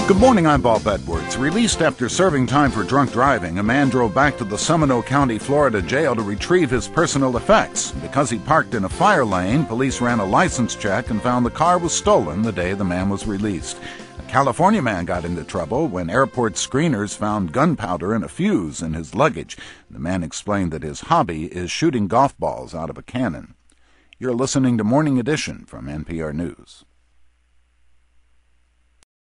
Good morning, I'm Bob Edwards. Released after serving time for drunk driving, a man drove back to the Seminole County, Florida jail to retrieve his personal effects. Because he parked in a fire lane, police ran a license check and found the car was stolen the day the man was released. A California man got into trouble when airport screeners found gunpowder and a fuse in his luggage. The man explained that his hobby is shooting golf balls out of a cannon. You're listening to Morning Edition from NPR News.